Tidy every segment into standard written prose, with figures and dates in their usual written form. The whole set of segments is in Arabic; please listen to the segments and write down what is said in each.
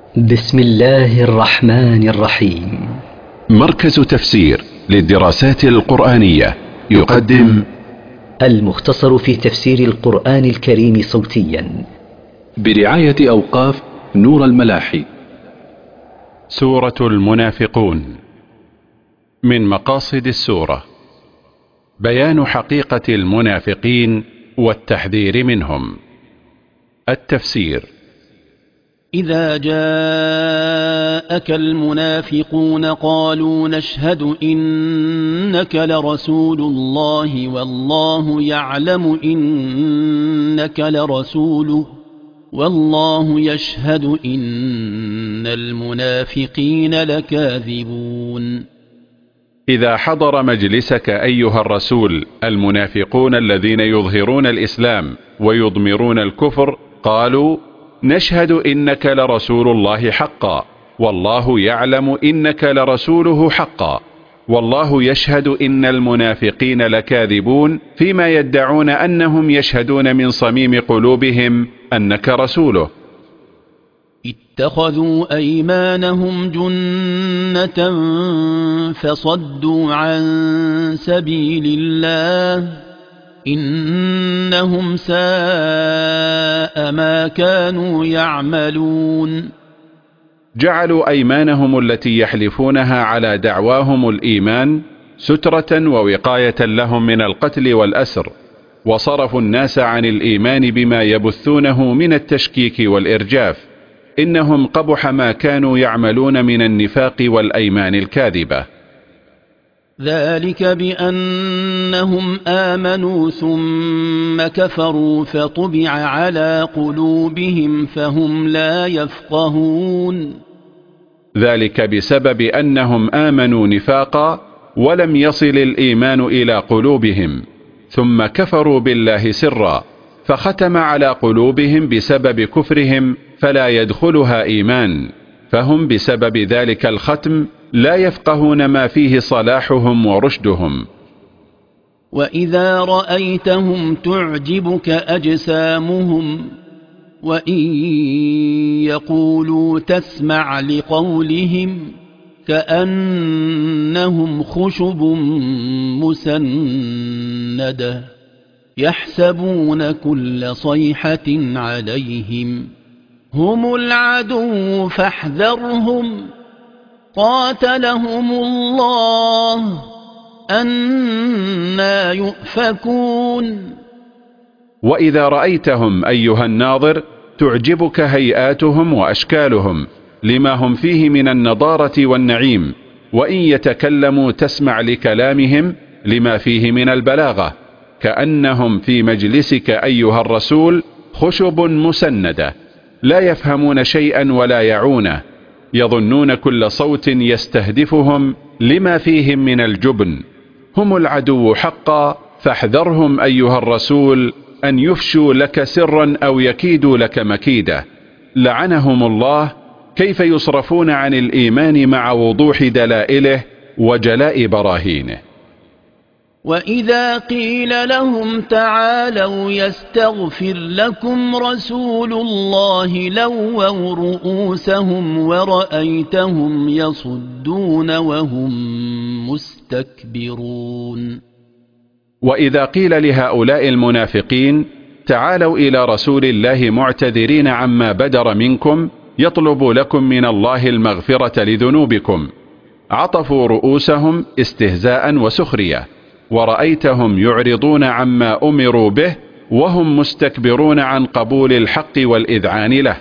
بسم الله الرحمن الرحيم. مركز تفسير للدراسات القرآنية يقدم المختصر في تفسير القرآن الكريم صوتيا برعاية أوقاف نور الملاحي. سورة المنافقون. من مقاصد السورة بيان حقيقة المنافقين والتحذير منهم. التفسير: إذا جاءك المنافقون قالوا نشهد إنك لرسول الله والله يعلم إنك لرسوله والله يشهد إن المنافقين لكاذبون. إذا حضر مجلسك أيها الرسول المنافقون الذين يظهرون الإسلام ويضمرون الكفر قالوا نشهد إنك لرسول الله حقا والله يعلم إنك لرسوله حقا والله يشهد إن المنافقين لكاذبون، فيما يدعون أنهم يشهدون من صميم قلوبهم أنك رسوله. اتخذوا أيمانهم جنة فصدوا عن سبيل الله إنهم ساء ما كانوا يعملون. جعلوا أيمانهم التي يحلفونها على دعواهم الإيمان سترة ووقاية لهم من القتل والأسر، وصرفوا الناس عن الإيمان بما يبثونه من التشكيك والإرجاف. إنهم قبح ما كانوا يعملون من النفاق والأيمان الكاذبة. ذلك بأنهم آمنوا ثم كفروا فطبع على قلوبهم فهم لا يفقهون. ذلك بسبب أنهم آمنوا نفاقا ولم يصل الإيمان إلى قلوبهم، ثم كفروا بالله سرا فختم على قلوبهم بسبب كفرهم فلا يدخلها إيمان، فهم بسبب ذلك الختم لا يفقهون ما فيه صلاحهم ورشدهم. وإذا رأيتهم تعجبك أجسامهم وإن يقولوا تسمع لقولهم كأنهم خشب مسندة يحسبون كل صيحة عليهم هم العدو فاحذرهم قاتلهم الله أنى يؤفكون. وإذا رأيتهم أيها الناظر تعجبك هيئاتهم وأشكالهم لما هم فيه من النضارة والنعيم، وإن يتكلموا تسمع لكلامهم لما فيه من البلاغة، كأنهم في مجلسك أيها الرسول خشب مسندة لا يفهمون شيئا ولا يعونه، يظنون كل صوت يستهدفهم لما فيهم من الجبن. هم العدو حقا فاحذرهم أيها الرسول أن يفشوا لك سرا أو يكيدوا لك مكيدة. لعنهم الله، كيف يصرفون عن الإيمان مع وضوح دلائله وجلاء براهينه. وإذا قيل لهم تعالوا يستغفر لكم رسول الله لووا رؤوسهم ورأيتهم يصدون وهم مستكبرون. وإذا قيل لهؤلاء المنافقين تعالوا إلى رسول الله معتذرين عما بدر منكم يطلب لكم من الله المغفرة لذنوبكم، عطفوا رؤوسهم استهزاء وسخرية، ورأيتهم يعرضون عما أمروا به وهم مستكبرون عن قبول الحق والإذعان له.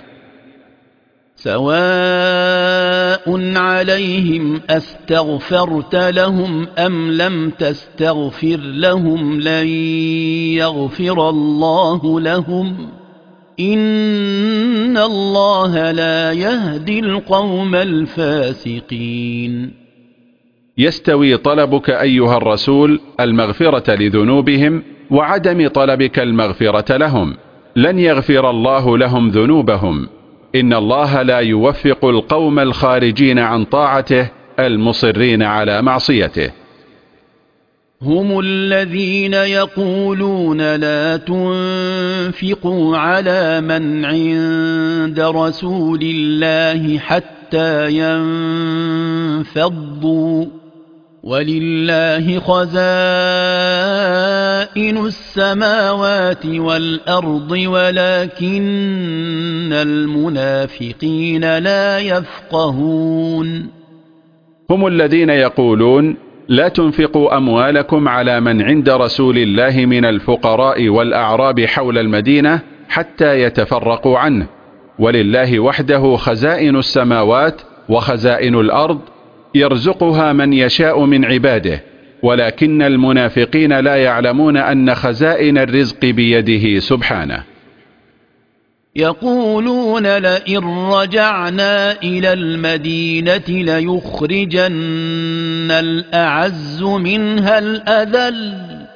سواء عليهم أستغفرت لهم أم لم تستغفر لهم لن يغفر الله لهم إن الله لا يهدي القوم الفاسقين. يستوي طلبك أيها الرسول المغفرة لذنوبهم وعدم طلبك المغفرة لهم. لن يغفر الله لهم ذنوبهم، إن الله لا يوفق القوم الخارجين عن طاعته المصرين على معصيته. هم الذين يقولون لا تنفقوا على من عند رسول الله حتى ينفضوا ولله خزائن السماوات والأرض ولكن المنافقين لا يفقهون هم الذين يقولون لا تنفقوا أموالكم على من عند رسول الله من الفقراء والأعراب حول المدينة حتى يتفرقوا عنه ولله وحده خزائن السماوات وخزائن الأرض يرزقها من يشاء من عباده ولكن المنافقين لا يعلمون أن خزائن الرزق بيده سبحانه. يقولون لئن رجعنا إلى المدينة ليخرجن الأعز منها الأذل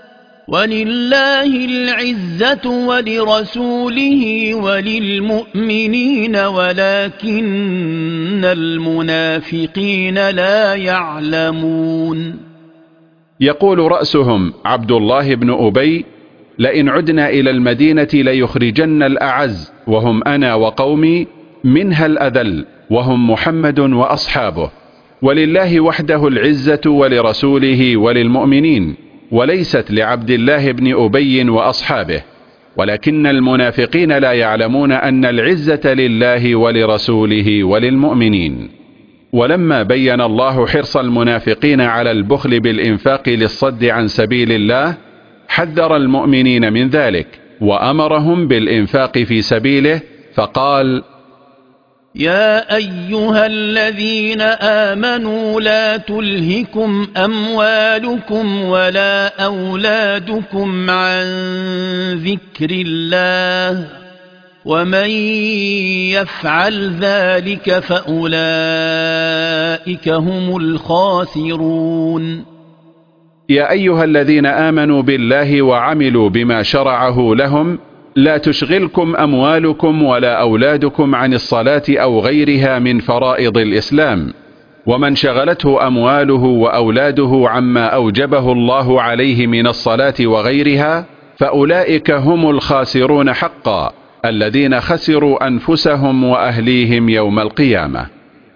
ولله العزة ولرسوله وللمؤمنين ولكن المنافقين لا يعلمون. يقول رأسهم عبد الله بن أبي لئن عدنا إلى المدينة ليخرجن الأعز وهم أنا وقومي منها الأذل وهم محمد وأصحابه ولله وحده العزة ولرسوله وللمؤمنين وليست لعبد الله بن أبي وأصحابه ولكن المنافقين لا يعلمون أن العزة لله ولرسوله وللمؤمنين. ولما بين الله حرص المنافقين على البخل بالإنفاق للصد عن سبيل الله حذر المؤمنين من ذلك وأمرهم بالإنفاق في سبيله فقال يا أيها الذين آمنوا لا تلهكم أموالكم ولا أولادكم عن ذكر الله ومن يفعل ذلك فأولئك هم الخاسرون. يا أيها الذين آمنوا بالله وعملوا بما شرعه لهم لا تشغلكم أموالكم ولا أولادكم عن الصلاة أو غيرها من فرائض الإسلام ومن شغلته أمواله وأولاده عما أوجبه الله عليه من الصلاة وغيرها فأولئك هم الخاسرون حقا الذين خسروا أنفسهم وأهليهم يوم القيامة.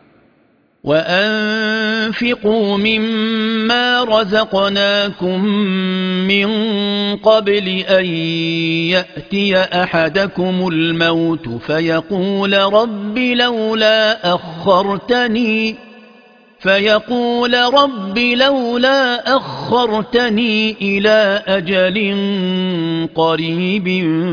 وأنفقوا مما رزقناكم من قبل أن يأتي أحدكم الموت فيقول رب لولا أخرتني إلى أجل قريب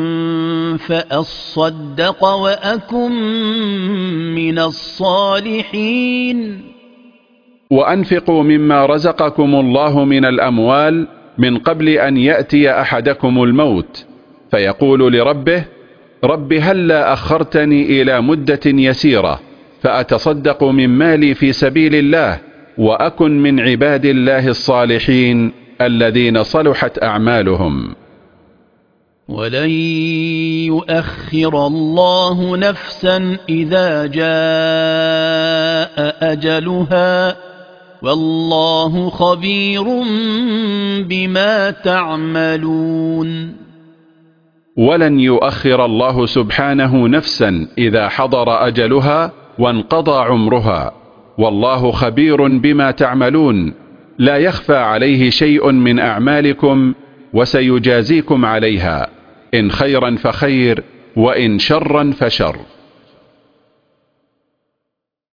فأصدق وأكن من الصالحين. وأنفقوا مما رزقكم الله من الأموال من قبل أن يأتي أحدكم الموت فيقول لربه رب هلا أخرتني إلى مدة يسيرة فأتصدق من مالي في سبيل الله وأكن من عباد الله الصالحين الذين صلحت أعمالهم. ولن يؤخر الله نفسا إذا جاء أجلها والله خبير بما تعملون. ولن يؤخر الله سبحانه نفسا إذا حضر أجلها وانقضى عمرها والله خبير بما تعملون لا يخفى عليه شيء من أعمالكم وسيجازيكم عليها إن خيرا فخير وإن شرا فشر.